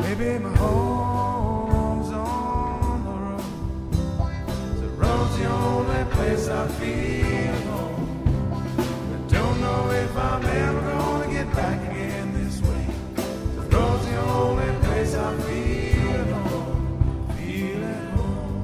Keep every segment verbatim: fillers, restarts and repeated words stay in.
Maybe my home's on the road. The road's the only place I feel home. I don't know if I'm ever gonna get back again this way. The road's the only place I feel home. Feel at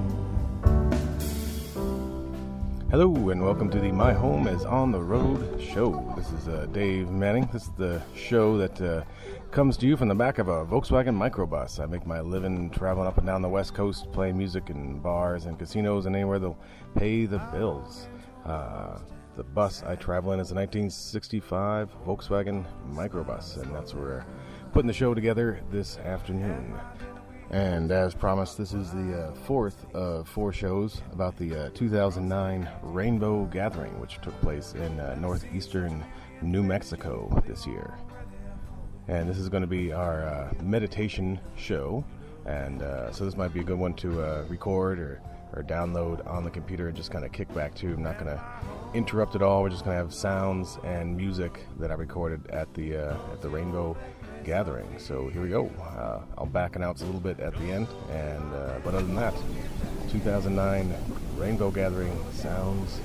home. Hello and welcome to the My Home is on the Road show. This is uh, Dave Manning. This is the show that uh, comes to you from the back of a Volkswagen microbus. I make my living traveling up and down the West Coast, playing music in bars and casinos and anywhere they'll pay the bills. Uh, the bus I travel in is a nineteen sixty-five Volkswagen microbus, and that's where we're putting the show together this afternoon. And as promised, this is the uh, fourth of four shows about the uh, two thousand nine Rainbow Gathering, which took place in uh, northeastern New Mexico this year. And this is going to be our uh, meditation show, and uh, so this might be a good one to uh, record or, or download on the computer and just kind of kick back to. I'm not going to interrupt at all. We're just going to have sounds and music that I recorded at the uh, at the Rainbow Gathering. So here we go. Uh, I'll back announce a little bit at the end, and uh, but other than that, two thousand nine Rainbow Gathering sounds.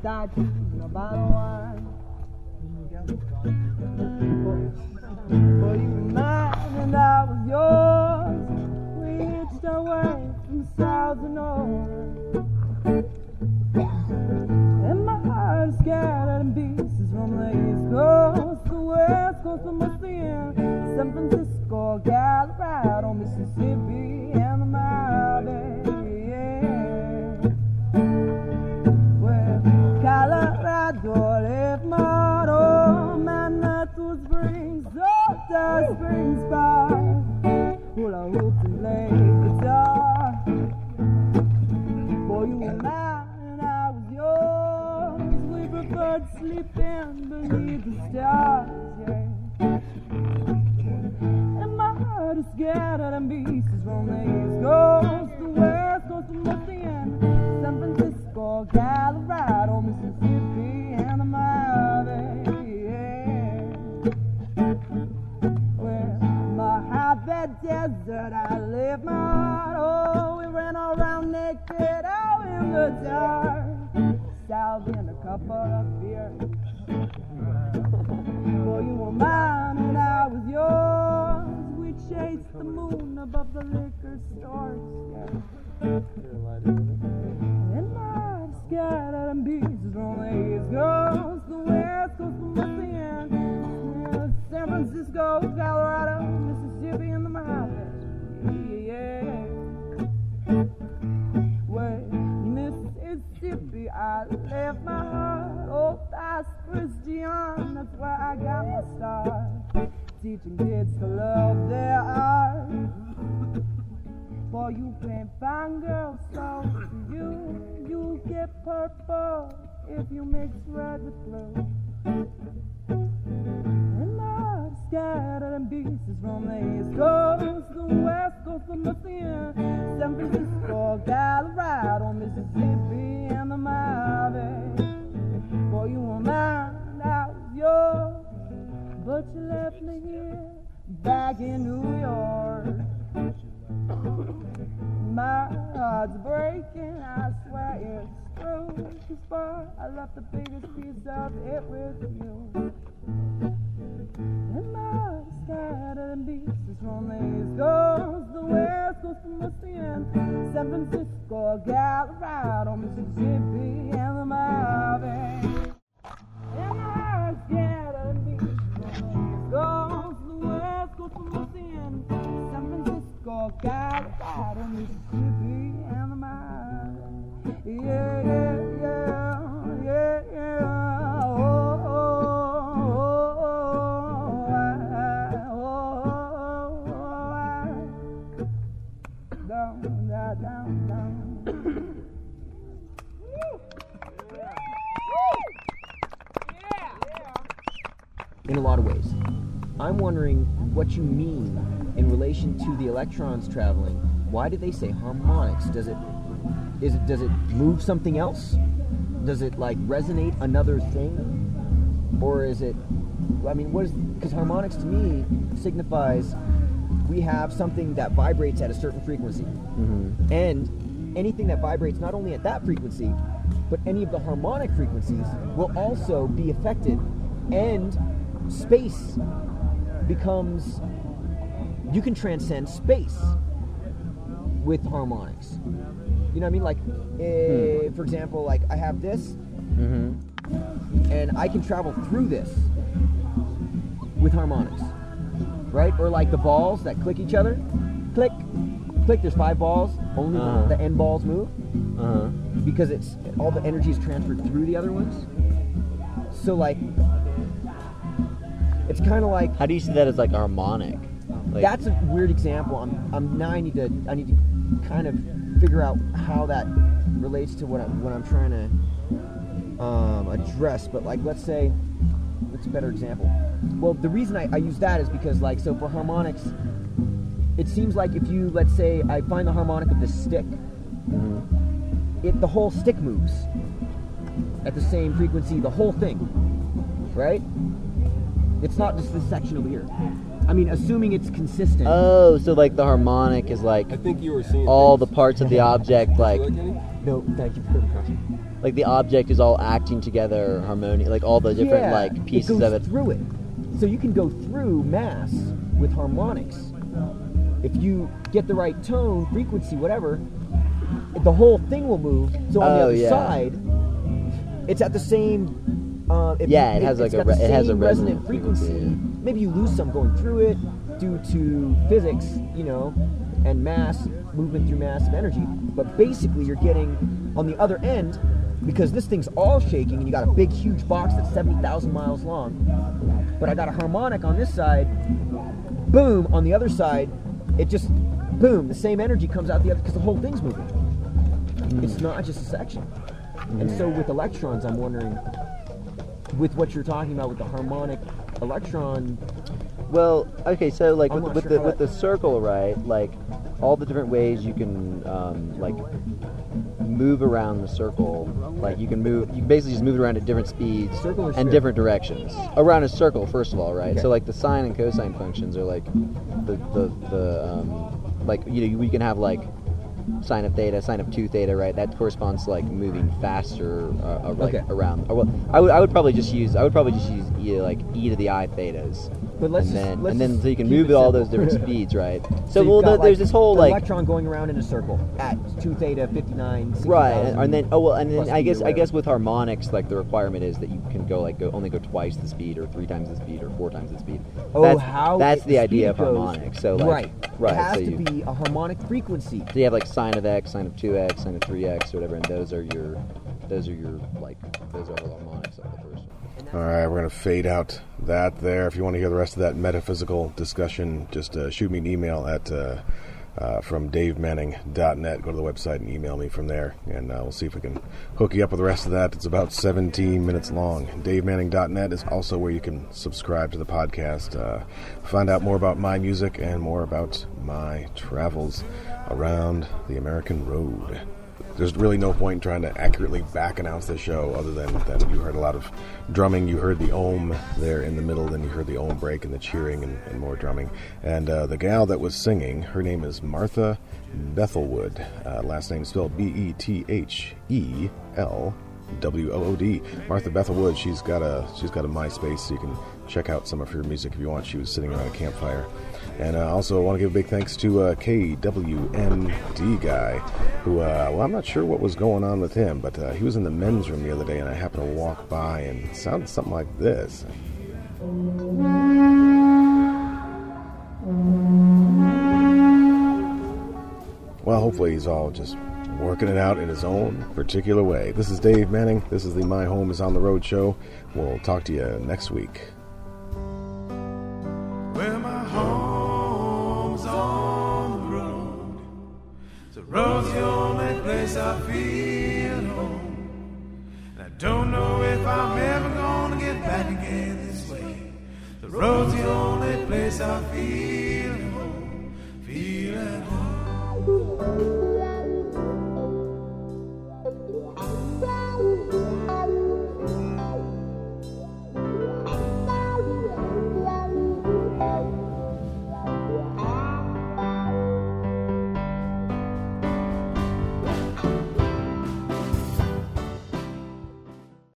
start choosing a bottle of wine. For you were mine and I was yours. We hitched our way from south to north. And my heart is scattered in pieces from the east coast, the west coast of Michigan, San Francisco, Colorado, Mississippi, and the Mojave. Well, Colorado left my home, and that's what springs, Salta Springs Bar. Hula hooped and played guitar. Boy, you were mine and I was yours. We preferred sleeping beneath the stars, yeah. And my heart is scattered in pieces from the east coast, the west coast of Michigan, San Francisco, Colorado, Mississippi, and the Mojave, yeah. Well, Mojave Desert, I left my heart. Oh, we ran around naked out in the dark, south in a couple of beers. Boy, you were mine and I was yours. We chased the moon above the liquor stores, yeah. And my heart is scattered in pieces from the east coast, the west coast of Michigan, San Francisco, Colorado, Mississippi, and the Mojave, yeah. Well, Mississippi, I left my heart. Oh, that's Christian, that's where I got my start. Teaching kids to love their art. For you can't find girls, so for you, you get purple if you mix red with blue. And my heart is scattered in pieces from the east coast, the west coast of Michigan, San Francisco, Colorado, Mississippi, and the Mojave. For you were mine, I was yours, but you left me here, back in New York. My heart's breaking, I swear it's true. This far, I left the biggest piece of it with you. And my heart's scattered in pieces from the east coast, the west coast of Michigan, San Francisco, Colorado, Mississippi, and the Mojave. And my heart's scattered in pieces from the east coast, the west coast of Michigan, San Francisco, Colorado, Mississippi, and the Mojave. Yeah, yeah, yeah, yeah, yeah. Oh, oh, oh, oh, I, oh, oh, I. Down, down, down, down. In a lot of ways. I'm wondering what you mean in relation to the electrons traveling. Why did they say harmonics? Does it is it does it move something else? Does it like resonate another thing? Or is it, I mean, what is, because harmonics to me signifies we have something that vibrates at a certain frequency. Mm-hmm. And anything that vibrates not only at that frequency, but any of the harmonic frequencies will also be affected, and space becomes, you can transcend space with harmonics. You know what I mean? Like, uh, for example, like I have this, mm-hmm. and I can travel through this with harmonics, right? Or like the balls that click each other, click, click. There's five balls. Only uh-huh. the end balls move uh-huh. because it's all the energy is transferred through the other ones. So like, it's kind of like. How do you see that as like harmonic? Like, that's a weird example. I'm, I'm now I need to, I need to kind of figure out how that relates to what I'm, what I'm trying to um, address. But like, let's say, what's a better example? Well, the reason I, I use that is because like, so for harmonics, it seems like if you, let's say, I find the harmonic of the stick, mm-hmm. it the whole stick moves at the same frequency, the whole thing, right? It's not just this section over here. I mean, assuming it's consistent. Oh, so like the harmonic is like I think you were seeing all things. the parts of the object, like. Would you like any? No, thank you for the question. like the object is all acting together, harmony, like all the different Yeah, like pieces it goes of it. through it. So you can go through mass with harmonics. If you get the right tone, frequency, whatever, the whole thing will move. So on the Oh, other yeah. side, it's at the same. Uh, if Yeah, it has it's like a got the re- it has a same resonant frequency. frequency, Maybe you lose some going through it due to physics, you know, and mass movement through massive energy. But basically, you're getting on the other end, because this thing's all shaking, and you got a big, huge box that's seventy thousand miles long. But I got a harmonic on this side. Boom! On the other side, it just boom. The same energy comes out the other because the whole thing's moving. Mm. It's not just a section. And so with electrons, I'm wondering, with what you're talking about with the harmonic electron. Well, okay, so like I'm with, not with sure the how with that- the circle, right? Like all the different ways you can um, like move around the circle. Like you can move, you can basically just move it around at different speeds Circle or and sphere? different directions around a circle. First of all, right? Okay. So like the sine and cosine functions are like the the the um, like you know we can have like sine of theta, sine of two theta, right? That corresponds to like moving faster, uh, uh, like Okay. around. Or, well, I would I would probably just use I would probably just use e, like e to the I thetas. But let's and just- then let's and then just so you can keep move it at all simple. those different speeds, right? So, So you've well, got, the, there's like, this whole the like electron going around in a circle at two theta fifty-nine. right, and, and then oh well, and then plus I speed guess or I guess whatever. with harmonics, like the requirement is that you can go like go only go twice the speed or three times the speed or four times the speed. Oh, that's, how that's it- the idea of speed goes. harmonics. So like right, right, it has so to you, be a harmonic frequency. so you have like sine of x, sine of two x, sine of three x, or whatever, and those are your those are your like those are the harmonics of the first one. All right, we're going to fade out that there. If you want to hear the rest of that metaphysical discussion, just uh, shoot me an email at uh, uh, from dave manning dot net. Go to the website and email me from there, and uh, we'll see if we can hook you up with the rest of that. It's about seventeen minutes long. dave manning dot net is also where you can subscribe to the podcast, uh, find out more about my music and more about my travels around the American road. There's really no point in trying to accurately back announce the show other than, than you heard a lot of drumming. You heard the ohm there in the middle, then you heard the ohm break and the cheering and, and more drumming. And uh, the gal that was singing, her name is Martha Bethelwood. Uh, last name spelled B E T H E L W O O D. Martha Bethelwood, she's got a she's got a MySpace, so you can check out some of her music if you want. She was sitting around a campfire. And uh, also, I want to give a big thanks to uh, K W M D guy, who, uh, well, I'm not sure what was going on with him, but uh, he was in the men's room the other day, and I happened to walk by, and it sounded something like this. Well, hopefully he's all just working it out in his own particular way. This is Dave Manning. This is the My Home is on the Road show. We'll talk to you next week. Well, my home's on the road. The road's the only place I feel home. And I don't know if I'm ever gonna get back again this way. The road's the only place I feel home. Feel at home.